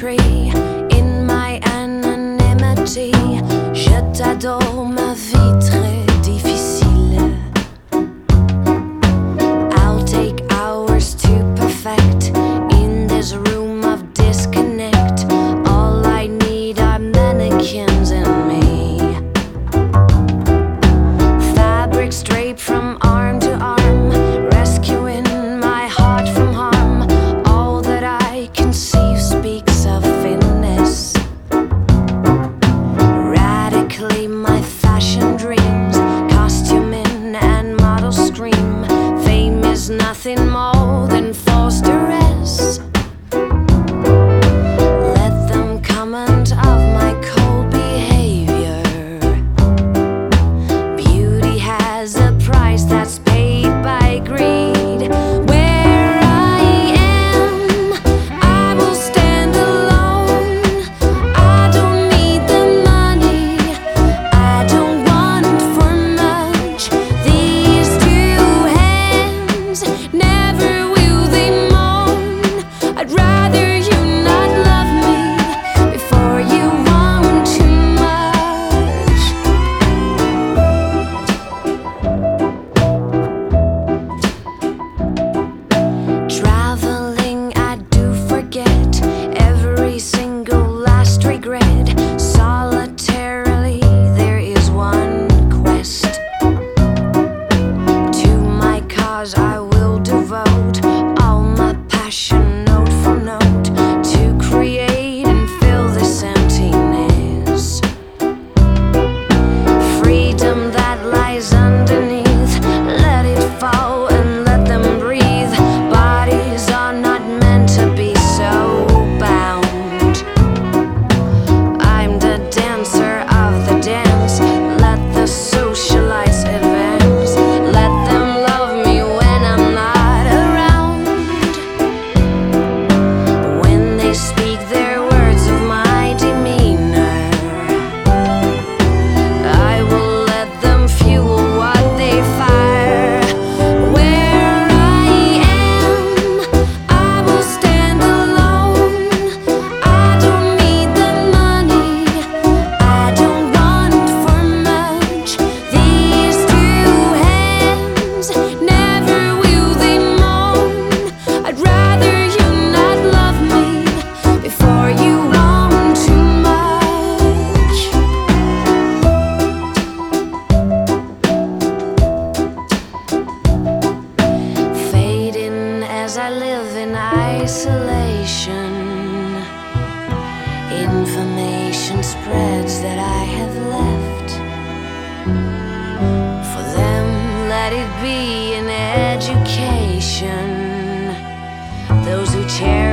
tree in my anonymity. Je t'adore, ma vie très difficile. I'll take hours to perfect in this room of disconnect. All I need are mannequins and me. Fabrics draped from arm to arm, rescuing my heart from harm. All that I conceive speaks of fitness. Radically, my fashion dreams, costuming and model scream. Fame is nothing more than false duress. Let them comment of my cold behavior. Beauty has a price that's paid by greed. Where I am, I will stand alone. I don't need the money, I don't want for much. These two hands, never will they moan. I'd rather you not love me before you want too much. Traveling, I do forget every single last regret. Solitarily, there is one quest. To my cause, I will devote all my passion, note for note, to create and fill this emptiness. Freedom that lies underneath, let it fall and let them breathe. Bodies are not meant to be so bound. I'm the dancer of the dance, let the socialites advance. Let them love me when I'm not around. When they speak their words of my demeanor, I will let them fuel what they fire. Where I am, I will stand alone. I don't need the money, I don't want for much. These two hands, never will they moan. I'd rather you not love me before you want too much. Fading as I live in isolation. Information spreads that I have left. For them, let it be an education. Those who cherish